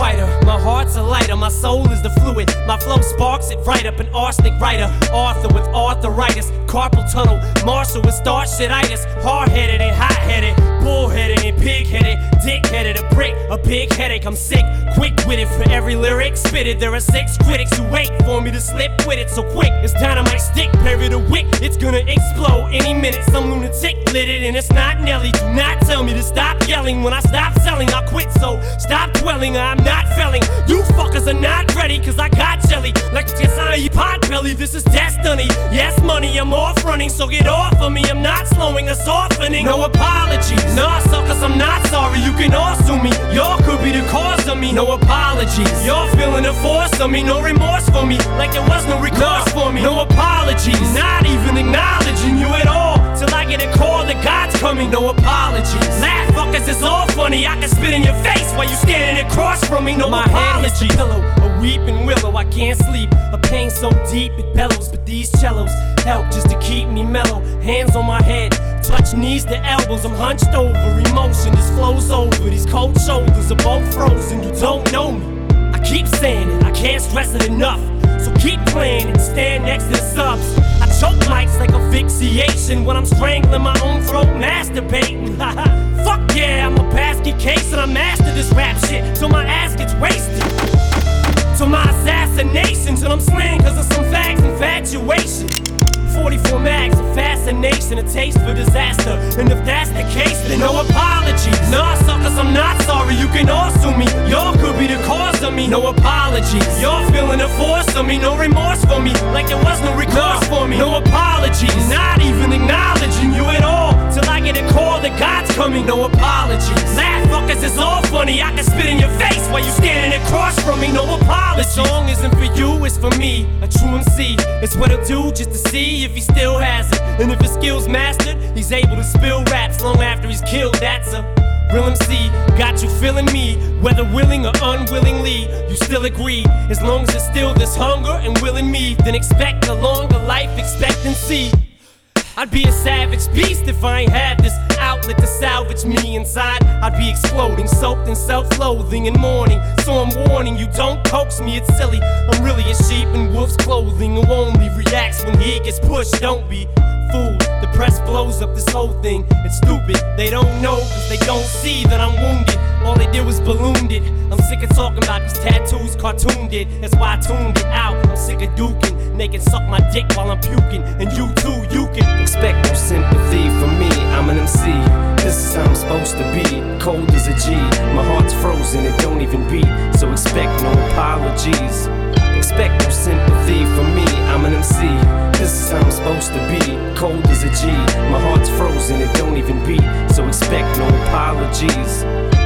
fighter, my heart's a lighter, my soul is the fluid, my flow sparks it right up. An arsenic writer, Arthur with arthritis, carpal tunnel, Marshall with starshititis, hard-headed and hot-headed, bullheaded and pig-headed, dick-headed, a brick, a big headache. I'm sick, quick-witted for every lyric spitted. There are 6 critics who wait for me to slip with it so quick. It's dynamite stick, bury the wick, it's gonna explode any minute. Some lunatic lit it and it's not Nelly. Do not tell me to stop yelling. When I stop selling, I'll quit, so stop dwelling. I'm not felling. You fuckers are not ready, cause I got jelly. Like just on your pot belly, this is destiny. Yes, money, I'm off running, so get off of me. I'm not slowing or softening. No apologies. Nah, suckers, I'm not sorry. You can all sue me. Y'all could be the cause of me. No apologies. Y'all feeling the force of me. No remorse for me, like there was no recourse for me. No apologies. Not even acknowledging you at all, till I get a call that God's coming. No apologies. Laugh, fuckers, it's all funny. I can spit in your face while you standing across from me. No apologies. Pillow, a weeping willow, I can't sleep. A pain so deep it bellows, but these cellos help just to keep me mellow. Hands on my head, touch knees to elbows. I'm hunched over, emotion just flows over. These cold shoulders are both frozen. You don't know me. I keep saying it, I can't stress it enough. So keep playing and stand next to the subs. I choke mics like asphyxiation when I'm strangling my own throat, masturbating. Fuck yeah, I'm a basket case and I mastered this rap shit till my ass gets wasted. Till my assassination, till I'm slain cause of some fags infatuation. 44 mags of fascination, a taste for disaster. And if that's the case, then no apologies. Nah, suckers, I'm not sorry. You can all sue me. Y'all could be the cause of me. No apologies. Y'all feeling the force of me. No remorse for me, like there was no recourse for me. No apologies. Not even acknowledging you at all, till I get a call that God's coming. No apologies. Laugh, fuckers, it's all funny. I can spit in your face while you standing across from me. No apologies. The song isn't for you, it's for me, a true MC. It's what he'll do just to see if he still has it. And if his skills mastered, he's able to spill raps long after he's killed. That's a real MC. Got you feeling me, whether willing or unwillingly. You still agree, as long as there's still this hunger and will in me, then expect a longer life expectancy. I'd be a savage beast if I ain't had this outlet to salvage me inside. I'd be exploding, soaked in self-loathing and mourning. So I'm warning you, don't coax me, it's silly. I'm really a sheep in wolf's clothing who only reacts when he gets pushed. Don't be fooled, the press blows up this whole thing. It's stupid, they don't know cause they don't see that I'm wounded. All they did was ballooned it. I'm sick of talking about these tattoos cartooned it. That's why I tuned it out. I'm sick of duking. They can suck my dick while I'm puking. And you too, you can expect no sympathy from me. I'm an MC, this is how I'm supposed to be. Cold as a G, my heart's frozen, it don't even beat. So expect no apologies. Expect no sympathy from me. I'm an MC, this is how I'm supposed to be. Cold as a G, my heart's frozen, it don't even beat. So expect no apologies.